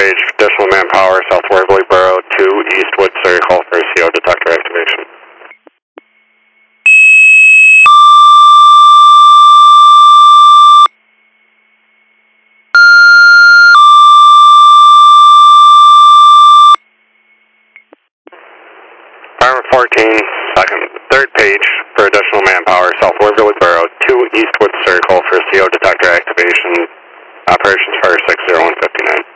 page, additional manpower, South Waverly Borough, 2 Eastwood Circle for CO detector activation. Fireman 14, third page for additional manpower, South Waverly Borough, 2 Eastwood Circle for CO detector activation, operations for 60159.